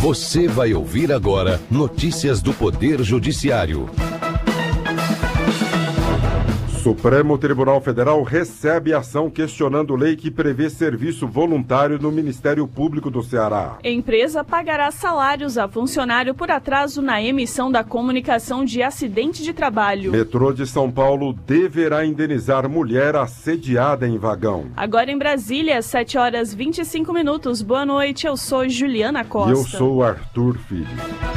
Você vai ouvir agora notícias do Poder Judiciário. Supremo Tribunal Federal recebe ação questionando lei que prevê serviço voluntário no Ministério Público do Ceará. Empresa pagará salários a funcionário por atraso na emissão da comunicação de acidente de trabalho. Metrô de São Paulo deverá indenizar mulher assediada em vagão. Agora em Brasília, 7h25. Boa noite, eu sou Juliana Costa. E eu sou Arthur Filho.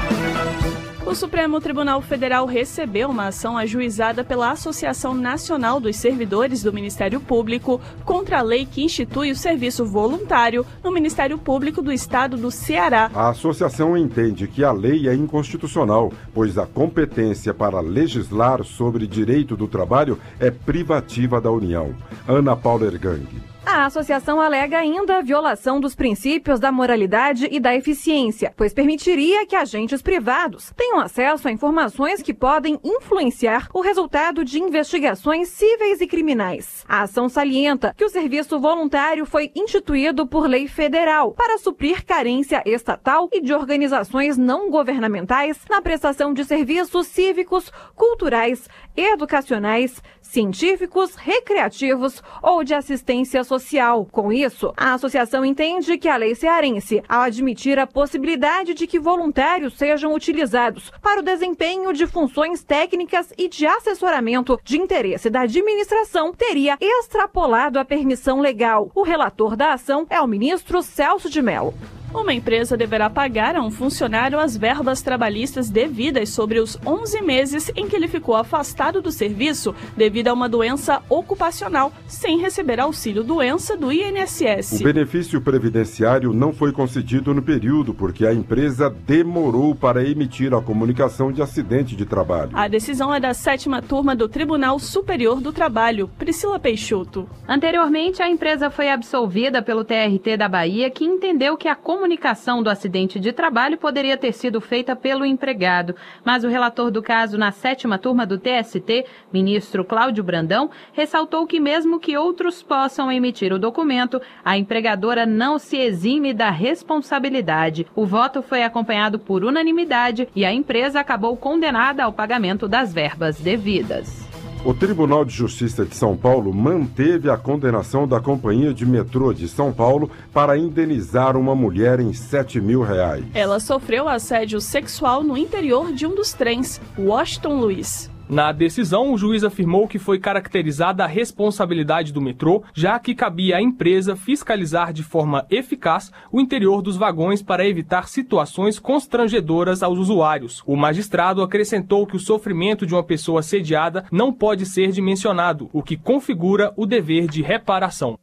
O Supremo Tribunal Federal recebeu uma ação ajuizada pela Associação Nacional dos Servidores do Ministério Público contra a lei que institui o serviço voluntário no Ministério Público do Estado do Ceará. A associação entende que a lei é inconstitucional, pois a competência para legislar sobre direito do trabalho é privativa da União. Ana Paula Ergang. A associação alega ainda a violação dos princípios da moralidade e da eficiência, pois permitiria que agentes privados tenham acesso a informações que podem influenciar o resultado de investigações cíveis e criminais. A ação salienta que o serviço voluntário foi instituído por lei federal para suprir carência estatal e de organizações não governamentais na prestação de serviços cívicos, culturais, educacionais, científicos, recreativos ou de assistência social. Com isso, a associação entende que a lei cearense, ao admitir a possibilidade de que voluntários sejam utilizados para o desempenho de funções técnicas e de assessoramento de interesse da administração, teria extrapolado a permissão legal. O relator da ação é o ministro Celso de Mello. Uma empresa deverá pagar a um funcionário as verbas trabalhistas devidas sobre os 11 meses em que ele ficou afastado do serviço devido a uma doença ocupacional, sem receber auxílio-doença do INSS. O benefício previdenciário não foi concedido no período porque a empresa demorou para emitir a comunicação de acidente de trabalho. A decisão é da 7ª turma do Tribunal Superior do Trabalho. Priscila Peixoto. Anteriormente, a empresa foi absolvida pelo TRT da Bahia, que entendeu que a comunicação do acidente de trabalho poderia ter sido feita pelo empregado, mas o relator do caso na 7ª turma do TST, ministro Cláudio Brandão, ressaltou que mesmo que outros possam emitir o documento, a empregadora não se exime da responsabilidade. O voto foi acompanhado por unanimidade e a empresa acabou condenada ao pagamento das verbas devidas. O Tribunal de Justiça de São Paulo manteve a condenação da Companhia de Metrô de São Paulo para indenizar uma mulher em R$7 mil. Ela sofreu assédio sexual no interior de um dos trens, Washington Luiz. Na decisão, o juiz afirmou que foi caracterizada a responsabilidade do metrô, já que cabia à empresa fiscalizar de forma eficaz o interior dos vagões para evitar situações constrangedoras aos usuários. O magistrado acrescentou que o sofrimento de uma pessoa assediada não pode ser dimensionado, o que configura o dever de reparação.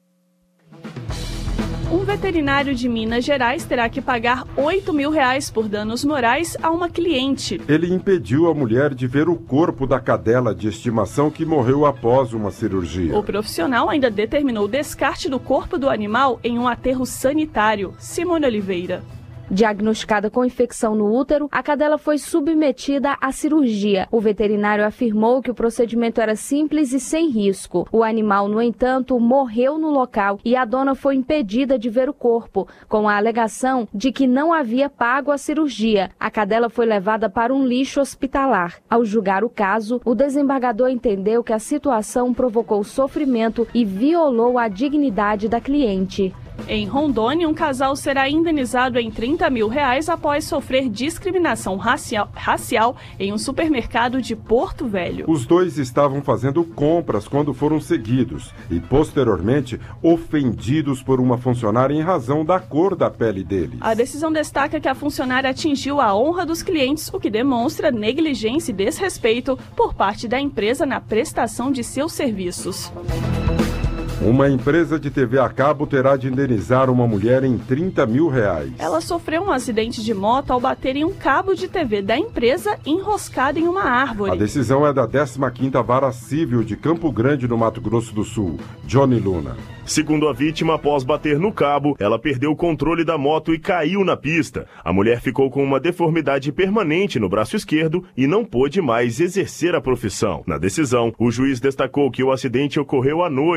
Um veterinário de Minas Gerais terá que pagar R$8 mil por danos morais a uma cliente. Ele impediu a mulher de ver o corpo da cadela de estimação que morreu após uma cirurgia. O profissional ainda determinou o descarte do corpo do animal em um aterro sanitário. Simone Oliveira. Diagnosticada com infecção no útero, a cadela foi submetida à cirurgia. O veterinário afirmou que o procedimento era simples e sem risco. O animal, no entanto, morreu no local e a dona foi impedida de ver o corpo, com a alegação de que não havia pago a cirurgia. A cadela foi levada para um lixo hospitalar. Ao julgar o caso, o desembargador entendeu que a situação provocou sofrimento e violou a dignidade da cliente. Em Rondônia, um casal será indenizado em R$30 mil após sofrer discriminação racial em um supermercado de Porto Velho. Os dois estavam fazendo compras quando foram seguidos e, posteriormente, ofendidos por uma funcionária em razão da cor da pele deles. A decisão destaca que a funcionária atingiu a honra dos clientes, o que demonstra negligência e desrespeito por parte da empresa na prestação de seus serviços. Uma empresa de TV a cabo terá de indenizar uma mulher em R$30 mil. Ela sofreu um acidente de moto ao bater em um cabo de TV da empresa enroscado em uma árvore. A decisão é da 15ª Vara Civil de Campo Grande, no Mato Grosso do Sul. Johnny Luna. Segundo a vítima, após bater no cabo, ela perdeu o controle da moto e caiu na pista. A mulher ficou com uma deformidade permanente no braço esquerdo e não pôde mais exercer a profissão. Na decisão, o juiz destacou que o acidente ocorreu à noite e que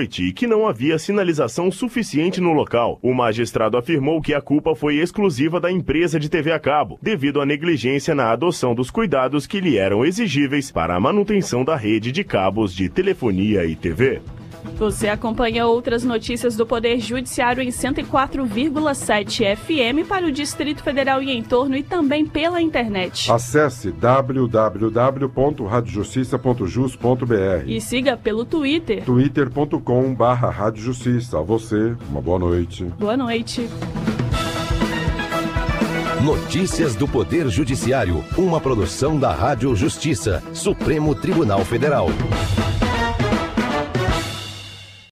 não havia sinalização suficiente no local. O magistrado afirmou que a culpa foi exclusiva da empresa de TV a cabo, devido à negligência na adoção dos cuidados que lhe eram exigíveis para a manutenção da rede de cabos de telefonia e TV. Você acompanha outras notícias do Poder Judiciário em 104,7 FM para o Distrito Federal e entorno e também pela internet. Acesse www.radiojustiça.jus.br e siga pelo Twitter. twitter.com/radiojustiça. A você, uma boa noite. Boa noite. Notícias do Poder Judiciário, uma produção da Rádio Justiça, Supremo Tribunal Federal.